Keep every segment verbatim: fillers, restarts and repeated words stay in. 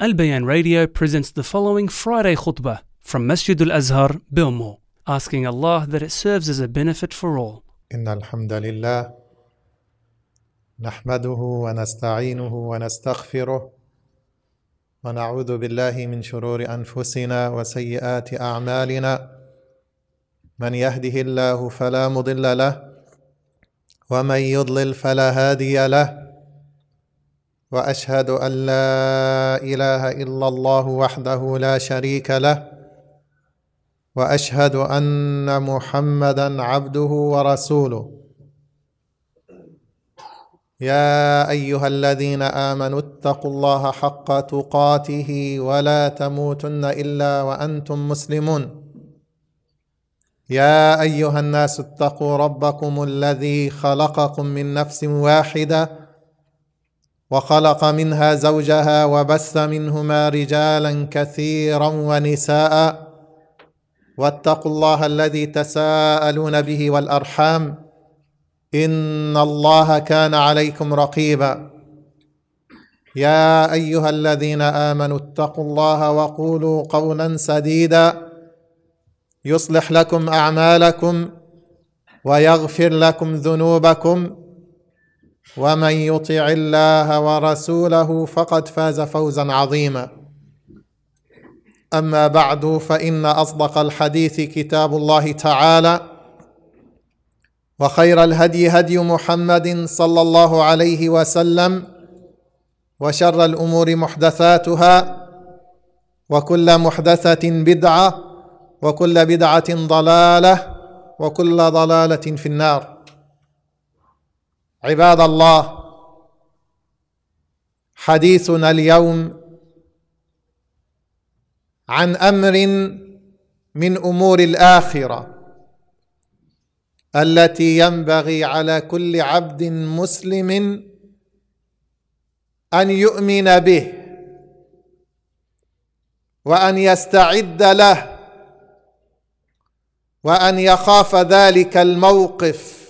Al Bayan Radio presents the following Friday khutbah from Masjid Al-Azhar, Bilmo, asking Allah that it serves as a benefit for all. إن الحمد لله نحمده ونستعينه ونستغفره ونعوذ بالله من شرور أنفسنا وسيئات أعمالنا من يهده الله فلا مضل له ومن يضلل فلا هادي له وأشهد أن لا إله إلا الله وحده لا شريك له وأشهد أن محمدًا عبده ورسوله يا أيها الذين آمنوا اتقوا الله حق تقاته ولا تموتن إلا وأنتم مسلمون يا أيها الناس اتقوا ربكم الذي خلقكم من نفس واحدة وخلق منها زوجها وبث منهما رجالا كثيرا ونساء واتقوا الله الذي تساءلون به والأرحام إن الله كان عليكم رقيبا يا أيها الذين آمنوا اتقوا الله وقولوا قولا سديدا يصلح لكم أعمالكم ويغفر لكم ذنوبكم ومن يطع الله ورسوله فقد فاز فوزا عظيما أما بعد فإن أصدق الحديث كتاب الله تعالى وخير الهدي هدي محمد صلى الله عليه وسلم وشر الأمور محدثاتها وكل محدثة بدعة وكل بدعة ضلالة وكل ضلالة في النار. عباد الله، حديثنا اليوم عن أمر من أمور الآخرة التي ينبغي على كل عبد مسلم أن يؤمن به وأن يستعد له وأن يخاف ذلك الموقف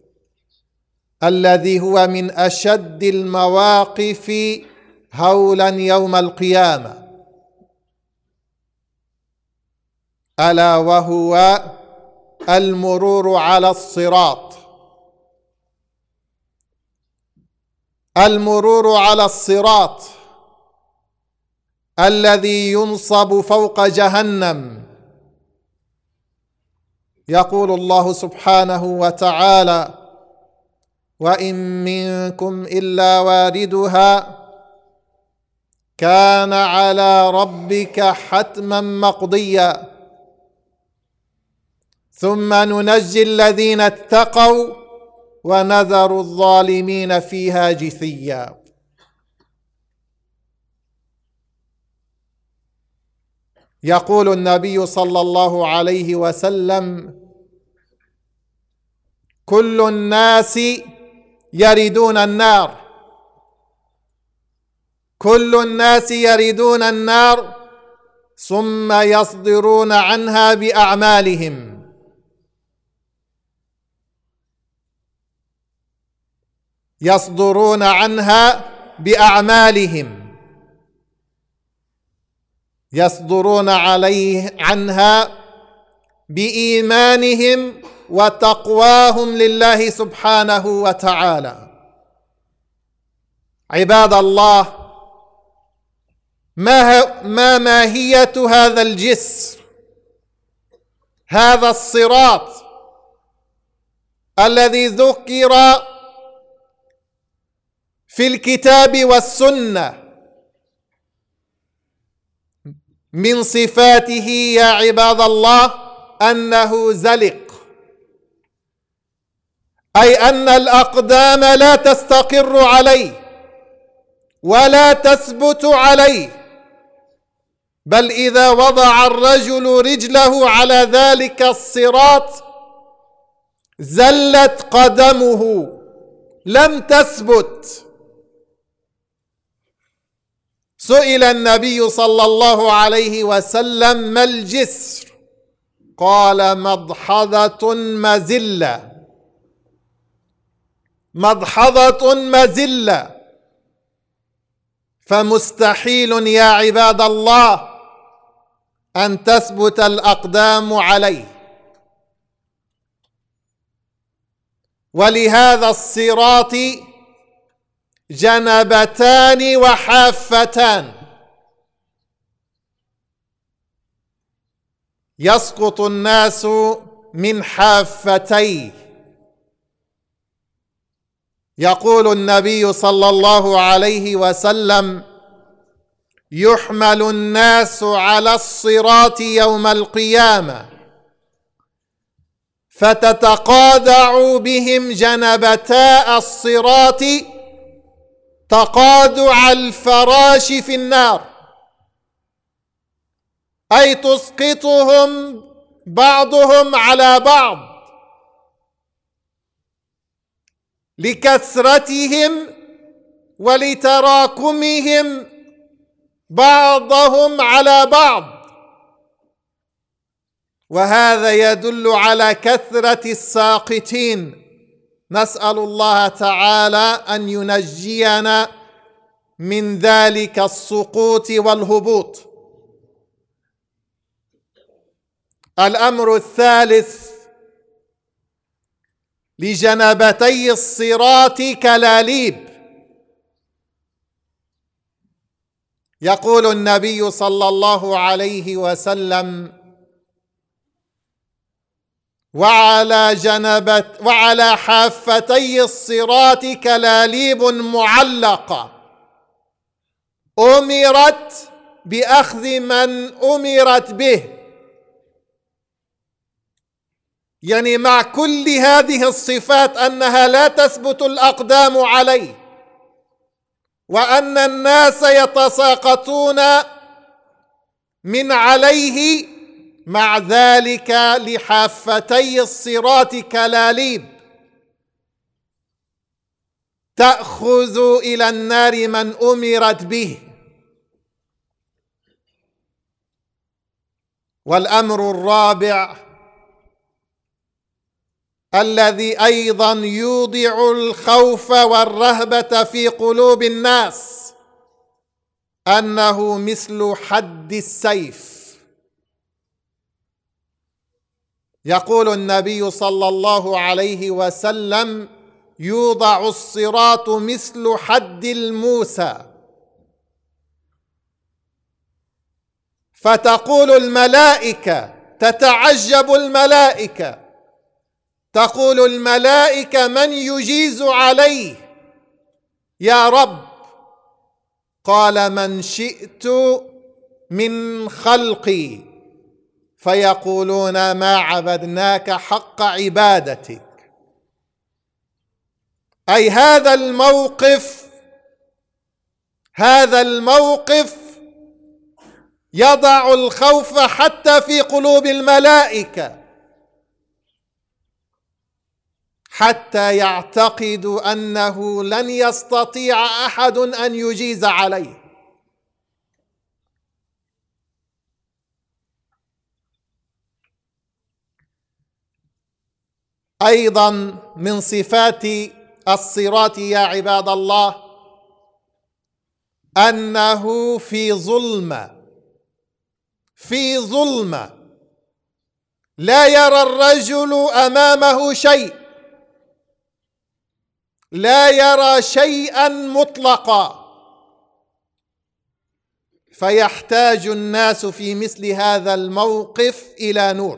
الذي هو من أشد المواقف هولا يوم القيامة، ألا وهو المرور على الصراط. المرور على الصراط الذي ينصب فوق جهنم. يقول الله سبحانه وتعالى: وإن منكم إلا واردها كان على ربك حتما مقضيا ثم ننجي الذين اتقوا ونذر الظالمين فيها جثيا. يقول النبي صلى الله عليه وسلم: كل الناس يردون النار كل الناس يردون النار ثم يصدرون عنها بأعمالهم يصدرون عنها بأعمالهم يصدرون عليه عنها بإيمانهم وتقواهم لله سبحانه وتعالى. عباد الله، ما ما ماهية هذا الجسر، هذا الصراط الذي ذكر في الكتاب والسنة؟ من صفاته يا عباد الله أنه زلق، أي أن الأقدام لا تستقر عليه ولا تثبت عليه، بل إذا وضع الرجل رجله على ذلك الصراط زلت قدمه لم تثبت. سئل النبي صلى الله عليه وسلم: ما الجسر؟ قال: مضحضة مزلة مضحضة مزلة فمستحيل يا عباد الله أن تثبت الأقدام عليه. ولهذا الصراط جنبتان وحافتان، يسقط الناس من حافتيه. يقول النبي صلى الله عليه وسلم: يحمل الناس على الصراط يوم القيامة فتتقادع بهم جنبتا الصراط تقادع الفراش في النار، أي تسقطهم بعضهم على بعض لكثرتهم ولتراكمهم بعضهم على بعض، وهذا يدل على كثرة الساقطين. نسأل الله تعالى أن ينجينا من ذلك السقوط والهبوط. الأمر الثالث: لجنبتي الصراط كلاليب. يقول النبي صلى الله عليه وسلم: وعلى جنبت وعلى حافتي الصراط كلاليب معلقة أمرت بأخذ من أمرت به. يعني مع كل هذه الصفات أنها لا تثبت الأقدام عليه، وأن الناس يتساقطون من عليه، مع ذلك لحافتي الصراط كلاليب تأخذ إلى النار من أمرت به. والأمر الرابع الذي أيضا يوضع الخوف والرهبة في قلوب الناس أنه مثل حد السيف. يقول النبي صلى الله عليه وسلم: يوضع الصراط مثل حد الموسى، فتقول الملائكة، تتعجب الملائكة، تقول الملائكة: من يجيز عليه يا رب؟ قال: من شئت من خلقي. فيقولون: ما عبدناك حق عبادتك. أي هذا الموقف هذا الموقف يضع الخوف حتى في قلوب الملائكة، حتى يعتقدوا أنه لن يستطيع أحد أن يجيز عليه. أيضا من صفات الصراط يا عباد الله أنه في ظلمة في ظلمة لا يرى الرجل أمامه شيء، لا يرى شيئا مطلقا، فيحتاج الناس في مثل هذا الموقف إلى نور.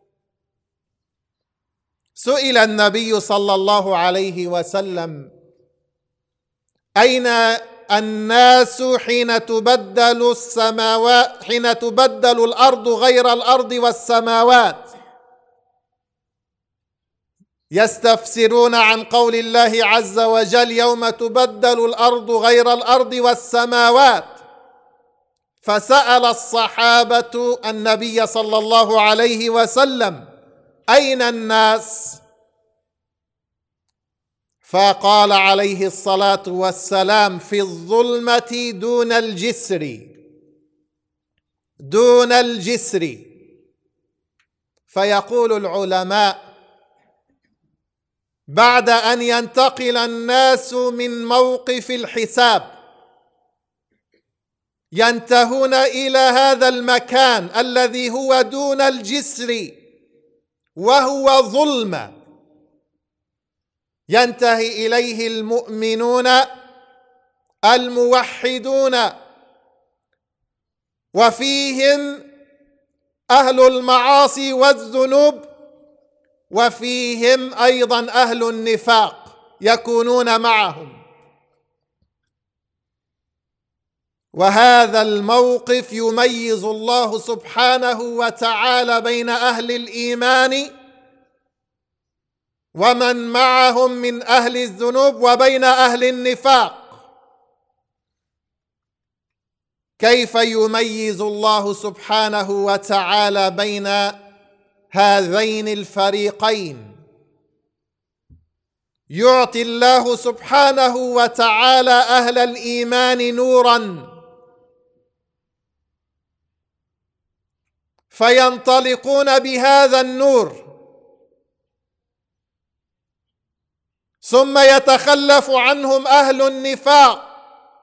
سئل النبي صلى الله عليه وسلم: أين الناس حين تبدل السماوات حين تبدل الأرض غير الأرض والسماوات؟ يستفسرون عن قول الله عز وجل: يوم تبدل الأرض غير الأرض والسماوات. فسأل الصحابة النبي صلى الله عليه وسلم: أين الناس؟ فقال عليه الصلاة والسلام: في الظلمة دون الجسر دون الجسر. فيقول العلماء: بعد أن ينتقل الناس من موقف الحساب ينتهون إلى هذا المكان الذي هو دون الجسر وهو ظلمة، ينتهي إليه المؤمنون الموحدون، وفيهم أهل المعاصي والذنوب، وفيهم أيضا أهل النفاق يكونون معهم. وهذا الموقف يميز الله سبحانه وتعالى بين أهل الإيمان ومن معهم من أهل الذنوب وبين أهل النفاق. كيف يميز الله سبحانه وتعالى بين هذين الفريقين؟ يعطي الله سبحانه وتعالى أهل الإيمان نوراً فينطلقون بهذا النور، ثم يتخلف عنهم أهل النفاق،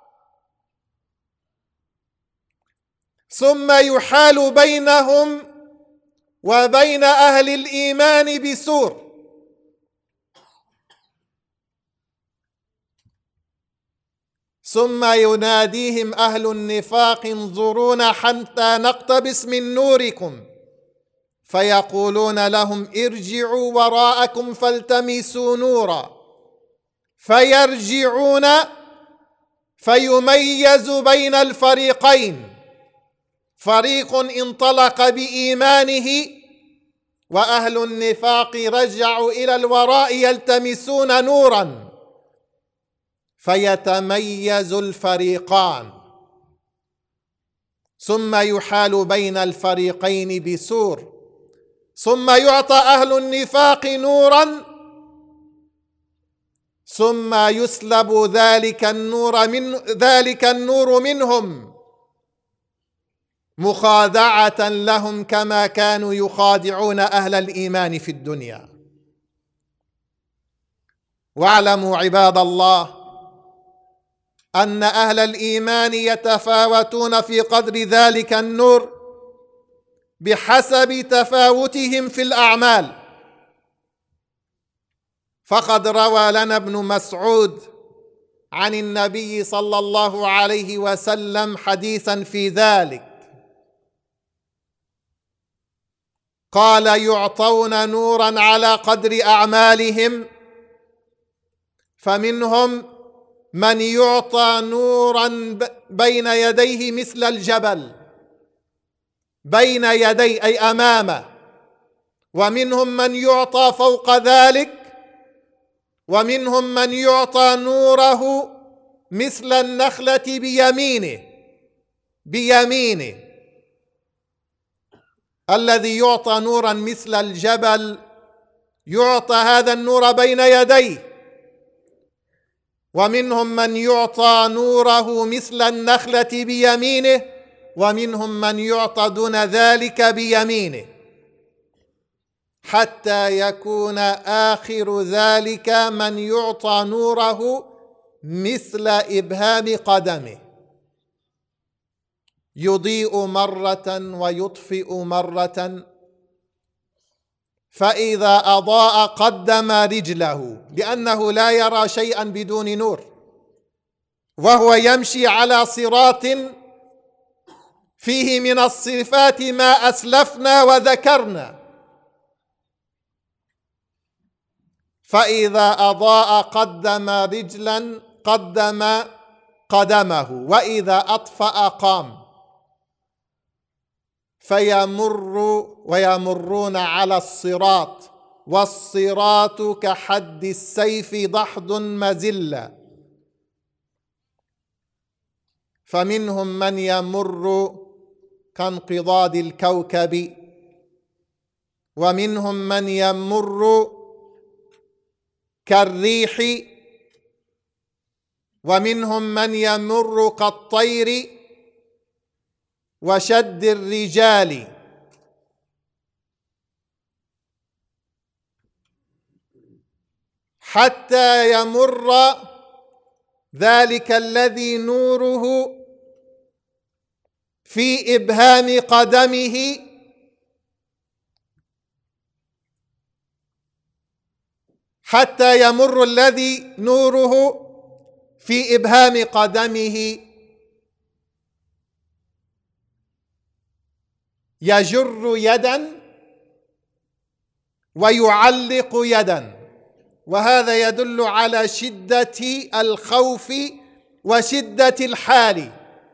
ثم يحال بينهم وبين أهل الإيمان بسور. ثم يناديهم أهل النفاق انظرونا حتى نقتبس من نوركم، فيقولون لهم ارجعوا وراءكم فالتمسوا نورا، فيرجعون فيميز بين الفريقين، فريق انطلق بإيمانه وأهل النفاق رجعوا إلى الوراء يلتمسون نورا، فيتميز الفريقان، ثم يحال بين الفريقين بسور، ثم يعطى أهل النفاق نورا، ثم يسلب ذلك النور من ذلك النور منهم مخادعة لهم كما كانوا يخادعون أهل الإيمان في الدنيا. واعلموا عباد الله أن أهل الإيمان يتفاوتون في قدر ذلك النور بحسب تفاوتهم في الأعمال. فقد روى لنا ابن مسعود عن النبي صلى الله عليه وسلم حديثا في ذلك، قال يعطون نورا على قدر أعمالهم، فمنهم من يعطى نورا بين يديه مثل الجبل، بين يدي أي أمامه، ومنهم من يعطى فوق ذلك، ومنهم من يعطى نوره مثل النخلة بيمينه بيمينه الذي يعطى نورا مثل الجبل يعطى هذا النور بين يديه، ومنهم من يعطى نوره مثل النخلة بيمينه، ومنهم من يعطى دون ذلك بيمينه، حتى يكون آخر ذلك من يعطى نوره مثل إبهام قدمه، يضيء مرة ويطفئ مرة، فإذا أضاء قدم رجله لأنه لا يرى شيئا بدون نور، وهو يمشي على صراط فيه من الصفات ما أسلفنا وذكرنا، فإذا أضاء قدم رجلا قدم قدمه، وإذا أطفأ قام، فيمر ويمرون على الصراط، والصراط كحد السيف ضحض مزلة، فمنهم من يمر كانقضاض الكوكب، ومنهم من يمر كالريح، ومنهم من يمر كالطير وشد الرجال، حتى يمر ذلك الذي نوره في إبهام قدمه حتى يمر الذي نوره في إبهام قدمه يجر يدا ويعلق يدا، وهذا يدل على شدة الخوف وشدة الحال.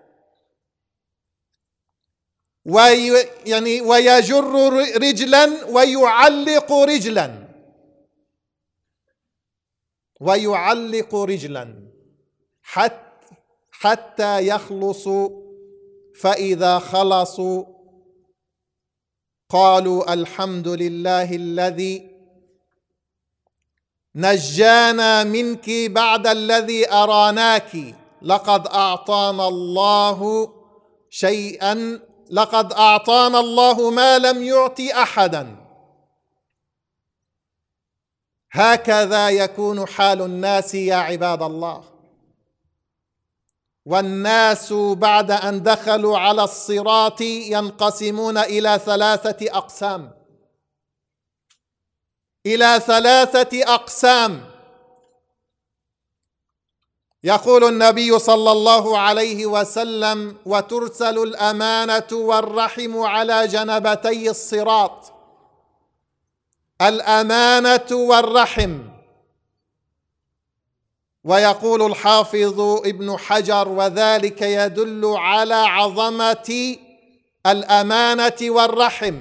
وي يعني ويجر رجلا ويعلق رجلا ويعلق رجلا حتى حتى يخلصوا، فإذا خلصوا قالوا الحمد لله الذي نجانا منك بعد الذي أراناك، لقد أعطانا الله شيئا لقد أعطانا الله ما لم يعط أحدا. هكذا يكون حال الناس يا عباد الله. والناس بعد أن دخلوا على الصراط ينقسمون إلى ثلاثة أقسام إلى ثلاثة أقسام يقول النبي صلى الله عليه وسلم: وترسل الأمانة والرحم على جنبتي الصراط. الأمانة والرحم. ويقول الحافظ ابن حجر: وذلك يدل على عظمة الأمانة والرحم،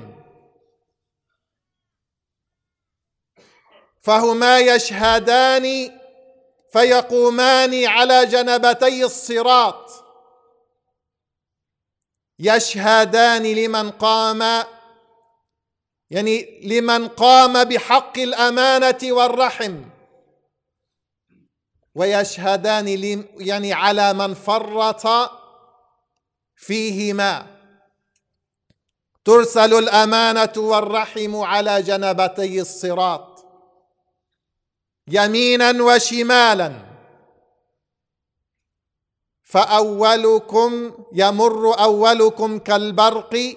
فهما يشهدان فيقومان على جنبتي الصراط، يشهدان لمن قام يعني لمن قام بحق الأمانة والرحم، ويشهدان يعني على من فرط فيهما. ترسل الأمانة والرحم على جنبتي الصراط يمينا وشمالا، فأولكم يمر أولكم كالبرق،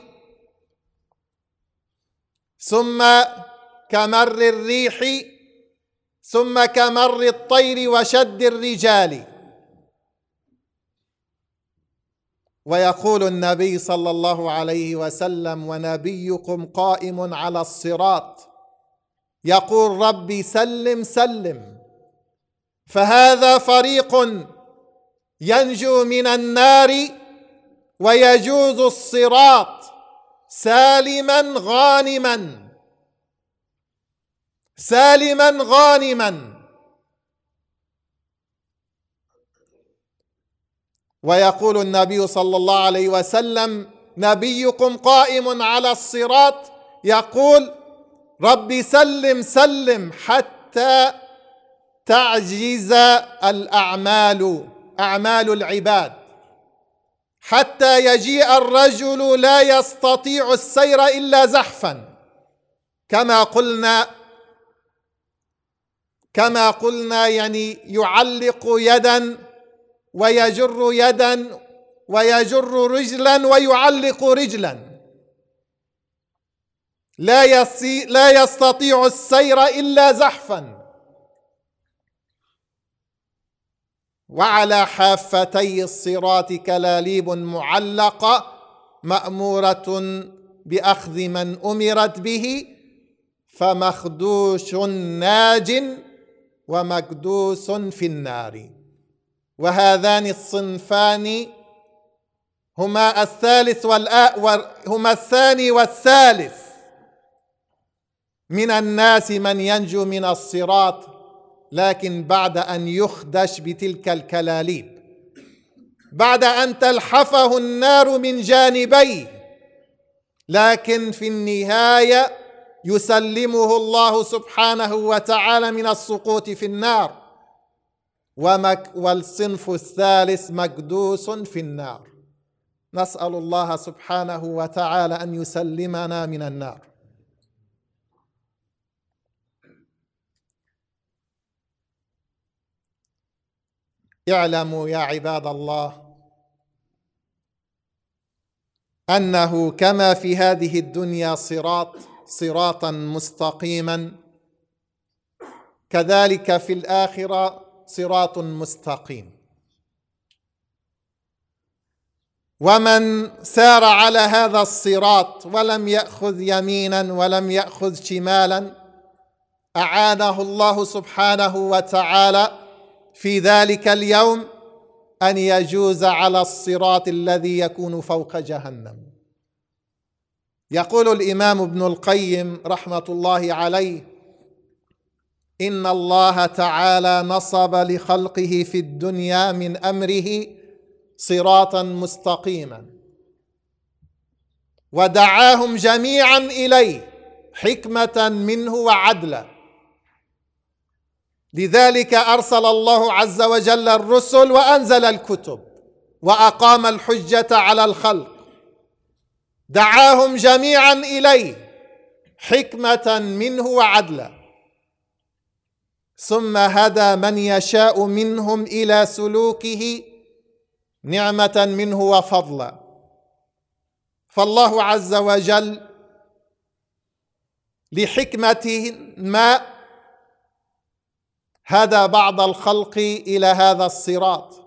ثم كمر الريح، ثم كمر الطير وشد الرجال. ويقول النبي صلى الله عليه وسلم: ونبيكم قائم على الصراط يقول ربي سلم سلم، فهذا فريق ينجو من النار ويجوز الصراط سالما غانما سالما غانما. ويقول النبي صلى الله عليه وسلم: نبيكم قائم على الصراط يقول ربي سلم سلم حتى تعجز الأعمال أعمال العباد، حتى يجيء الرجل لا يستطيع السير إلا زحفا، كما قلنا كما قلنا يعني يعلق يدا ويجر يدا ويجر رجلا ويعلق رجلا، لا يسي لا يستطيع السير إلا زحفا. وعلى حافتي الصراط كلاليب معلقة مأمورة بأخذ من أمرت به، فمخدوش ناج ومكدوس في النار. وهذان الصنفان هما الثالث هما الثاني والثالث من الناس من ينجو من الصراط، لكن بعد أن يخدش بتلك الكلاليب، بعد أن تلحفه النار من جانبيه، لكن في النهاية يسلمه الله سبحانه وتعالى من السقوط في النار. والصنف الثالث مكدوس في النار. نسأل الله سبحانه وتعالى أن يسلمنا من النار. اعلموا يا عباد الله أنه كما في هذه الدنيا صراط صراطا مستقيما، كذلك في الآخرة صراط مستقيم. ومن سار على هذا الصراط ولم يأخذ يمينا ولم يأخذ شمالا أعانه الله سبحانه وتعالى في ذلك اليوم أن يجوز على الصراط الذي يكون فوق جهنم. يقول الإمام ابن القيم رحمة الله عليه: إن الله تعالى نصب لخلقه في الدنيا من أمره صراطا مستقيما، ودعاهم جميعا إليه حكمة منه وعدلا. لذلك أرسل الله عز وجل الرسل وأنزل الكتب وأقام الحجة على الخلق، دعاهم جميعا إليه حكمة منه وعدلا، ثم هدى من يشاء منهم إلى سلوكه نعمة منه وفضلا. فالله عز وجل لحكمته ما هدى بعض الخلق إلى هذا الصراط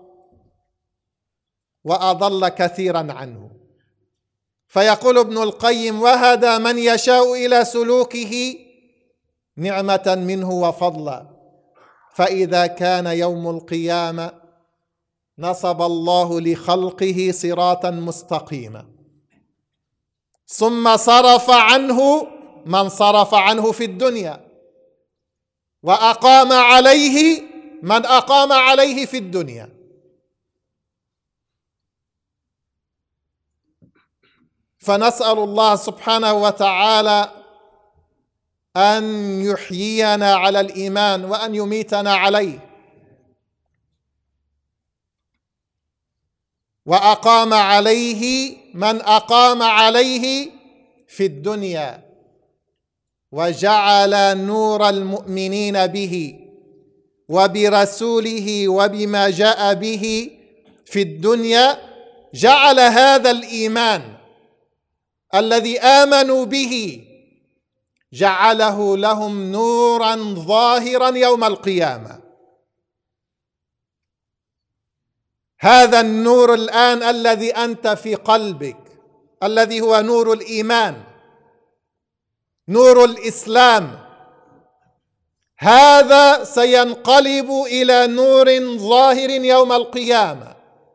وأضل كثيرا عنه. فيقول ابن القيم: وهدى من يشاء إلى سلوكه نعمة منه وفضلا. فإذا كان يوم القيامة نصب الله لخلقه صراطا مستقيما، ثم صرف عنه من صرف عنه في الدنيا، وأقام عليه من أقام عليه في الدنيا. فنسأل الله سبحانه وتعالى أن يحيينا على الإيمان وأن يميتنا عليه. وأقام عليه من أقام عليه في الدنيا، وجعل نور المؤمنين به وبرسوله وبما جاء به في الدنيا، جعل هذا الإيمان الذي آمنوا به جعله لهم نورا ظاهرا يوم القيامة. هذا النور الآن الذي أنت في قلبك، الذي هو نور الإيمان، نور الإسلام، هذا سينقلب إلى نور ظاهر يوم القيامة.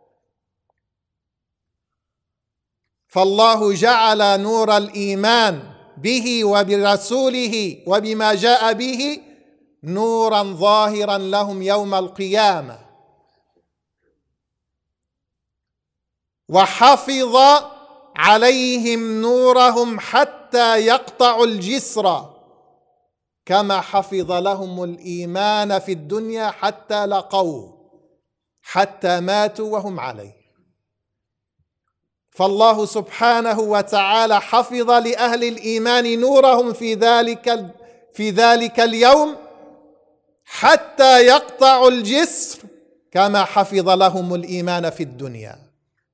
فالله جعل نور الإيمان به وبرسوله وبما جاء به نورا ظاهرا لهم يوم القيامة، وحفظ عليهم نورهم حتى يقطعوا الجسر، كما حفظ لهم الإيمان في الدنيا حتى لقوه، حتى ماتوا وهم عليه. فالله سبحانه وتعالى حفظ لأهل الإيمان نورهم في ذلك في ذلك اليوم حتى يقطعوا الجسر، كما حفظ لهم الإيمان في الدنيا.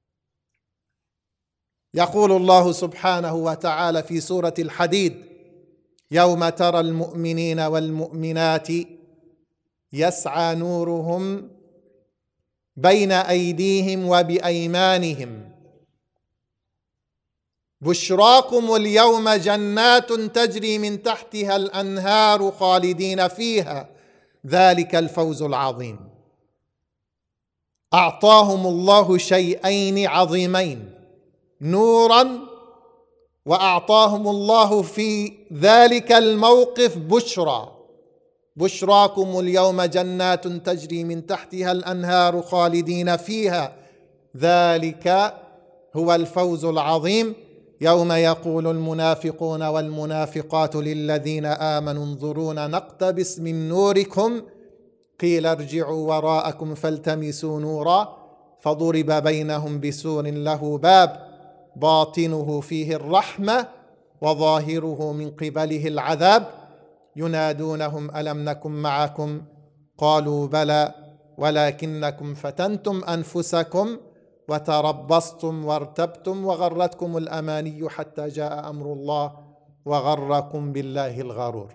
يقول الله سبحانه وتعالى في سورة الحديد: يوم ترى المؤمنين والمؤمنات يسعى نورهم بين أيديهم وبأيمانهم بشراكم اليوم جنات تجري من تحتها الأنهار خالدين فيها ذلك الفوز العظيم. أعطاهم الله شيئين عظيمين: نورا، وأعطاهم الله في ذلك الموقف بشرى. بشراكم اليوم جنات تجري من تحتها الأنهار خالدين فيها ذلك هو الفوز العظيم. يوم يقول المنافقون والمنافقات للذين آمنوا انظرونا نقتبس من نوركم قيل ارجعوا وراءكم فالتمسوا نورا فضرب بينهم بسور له باب باطنه فيه الرحمة وظاهره من قبله العذاب ينادونهم ألم نكن معكم قالوا بلى ولكنكم فتنتم أنفسكم وتربصتم وارتبتم وغرتكم الأماني حتى جاء أمر الله وغركم بالله الغرور.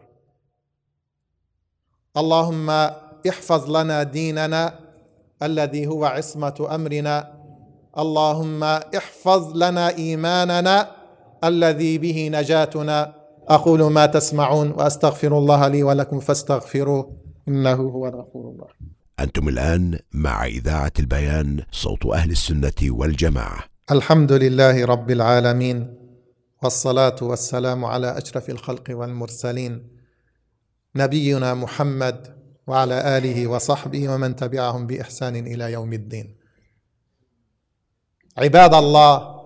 اللهم احفظ لنا ديننا الذي هو عصمة أمرنا، اللهم احفظ لنا إيماننا الذي به نجاتنا. أقول ما تسمعون وأستغفر الله لي ولكم فاستغفروه إنه هو الغفور الرحيم. أنتم الآن مع إذاعة البيان، صوت أهل السنة والجماعة. الحمد لله رب العالمين، والصلاة والسلام على أشرف الخلق والمرسلين، نبينا محمد وعلى آله وصحبه ومن تبعهم بإحسان إلى يوم الدين. عباد الله،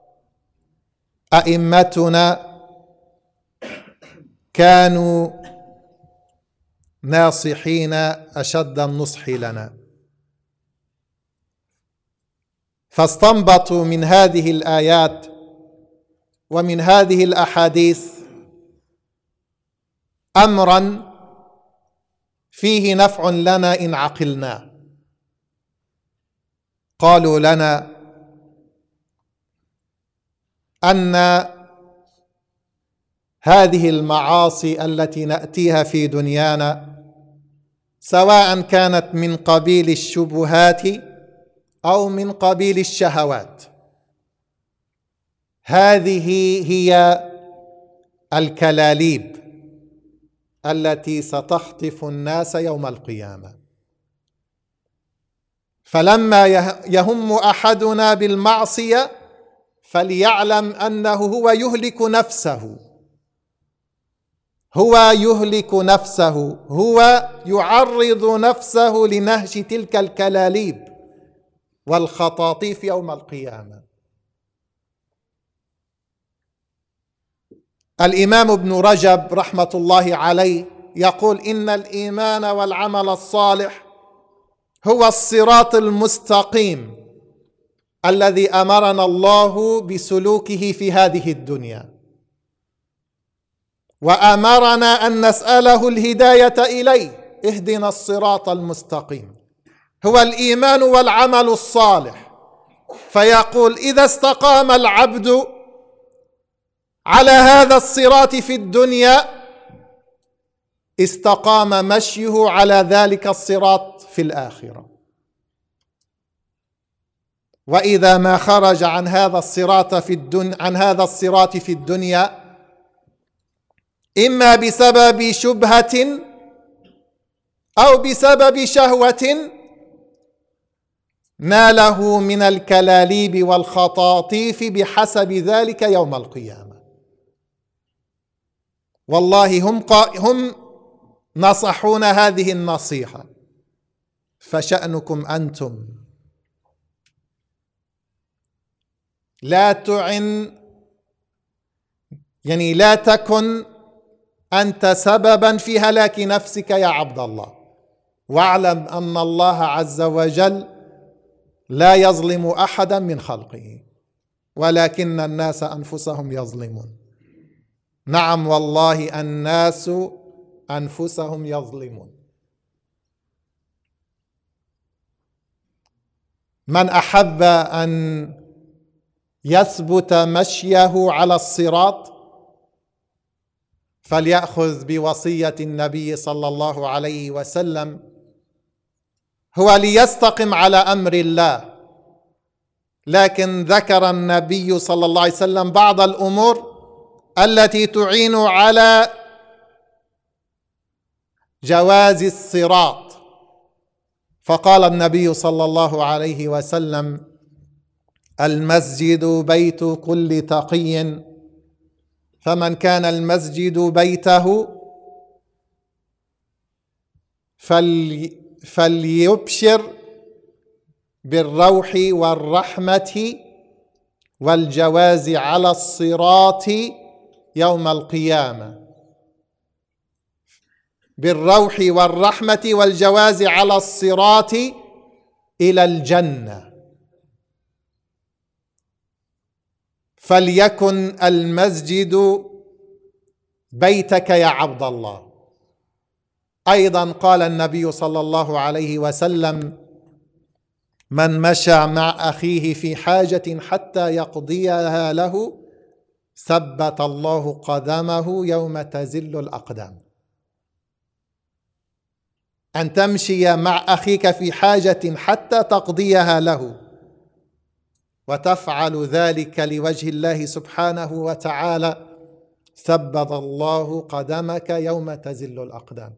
أئمتنا كانوا ناصحين أشد النصح لنا، فاستنبطوا من هذه الآيات ومن هذه الأحاديث أمرا فيه نفع لنا إن عقلناه. قالوا لنا أن هذه المعاصي التي نأتيها في دنيانا سواء كانت من قبيل الشبهات أو من قبيل الشهوات، هذه هي الكلاليب التي ستخطف الناس يوم القيامة. فلما يهم أحدنا بالمعصية فليعلم أنه هو يهلك نفسه، هو يهلك نفسه، هو يعرض نفسه لنهش تلك الكلاليب والخطاطيف يوم القيامة. الإمام ابن رجب رحمة الله عليه يقول: إن الإيمان والعمل الصالح هو الصراط المستقيم الذي أمرنا الله بسلوكه في هذه الدنيا، وأمرنا أن نسأله الهداية إليه، اهدنا الصراط المستقيم. هو الإيمان والعمل الصالح. فيقول: إذا استقام العبد على هذا الصراط في الدنيا استقام مشيه على ذلك الصراط في الآخرة، وإذا ما خرج عن هذا الصراط في الدنيا عن هذا الصراط في الدنيا إما بسبب شبهة أو بسبب شهوة ناله من الكلاليب والخطاطيف بحسب ذلك يوم القيامة. والله هم هم نصحون هذه النصيحة، فشأنكم أنتم لا تعن، يعني لا تكن أنت سببا في هلاك نفسك يا عبد الله، واعلم أن الله عز وجل لا يظلم أحدا من خلقه ولكن الناس أنفسهم يظلمون. نعم والله الناس أنفسهم يظلمون. من أحب أن يثبت مشيه على الصراط فليأخذ بوصية النبي صلى الله عليه وسلم، هو ليستقم على أمر الله. لكن ذكر النبي صلى الله عليه وسلم بعض الأمور التي تعين على جواز الصراط، فقال النبي صلى الله عليه وسلم: المسجد بيت كل تقي، فمن كان المسجد بيته فلي فليبشر بالروح والرحمة والجواز على الصراط يوم القيامة، بالروح والرحمة والجواز على الصراط إلى الجنة. فليكن المسجد بيتك يا عبد الله. أيضا قال النبي صلى الله عليه وسلم: من مشى مع أخيه في حاجة حتى يقضيها له ثبت الله قدمه يوم تزل الأقدام. أن تمشي مع أخيك في حاجة حتى تقضيها له وتفعل ذلك لوجه الله سبحانه وتعالى ثبت الله قدمك يوم تزل الأقدام.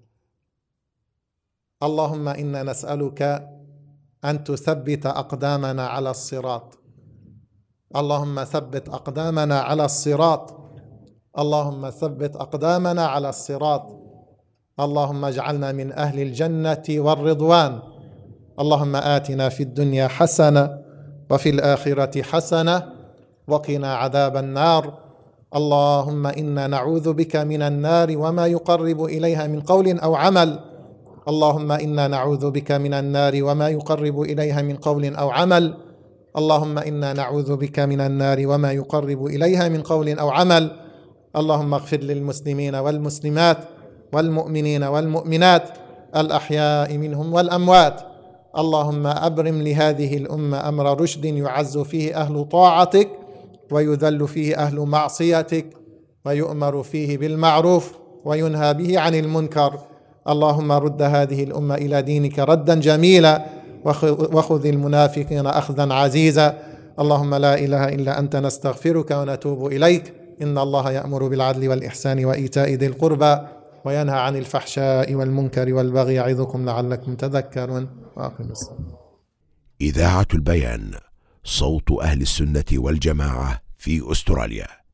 اللهم إنا نسألك أن تثبت أقدامنا على الصراط. اللهم ثبت أقدامنا على الصراط. اللهم ثبت أقدامنا على الصراط. اللهم اجعلنا من أهل الجنة والرضوان. اللهم آتنا في الدنيا حسنة وفي الآخرة حسنة وقنا عذاب النار. اللهم إنا نعوذ بك من النار وما يقرب إليها من قول أو عمل. اللهم إنا نعوذ بك من النار وما يقرب إليها من قول أو عمل. اللهم إنا نعوذ بك من النار وما يقرب إليها من قول أو عمل. اللهم اغفر للمسلمين والمسلمات والمؤمنين والمؤمنات الأحياء منهم والأموات. اللهم أبرم لهذه الأمة أمر رشد يعز فيه أهل طاعتك ويذل فيه أهل معصيتك ويؤمر فيه بالمعروف وينهى به عن المنكر. اللهم رد هذه الأمة إلى دينك ردا جميلا وخذ المنافقين أخذا عزيزا. اللهم لا إله إلا أنت نستغفرك ونتوب إليك. إن الله يأمر بالعدل والإحسان وإيتاء ذي القربى وينهى عن الفحشاء والمنكر والبغي يعظكم لعلكم تذكرون. وأقم الصلاة. إذاعة البيان، صوت أهل السنة والجماعة في أستراليا.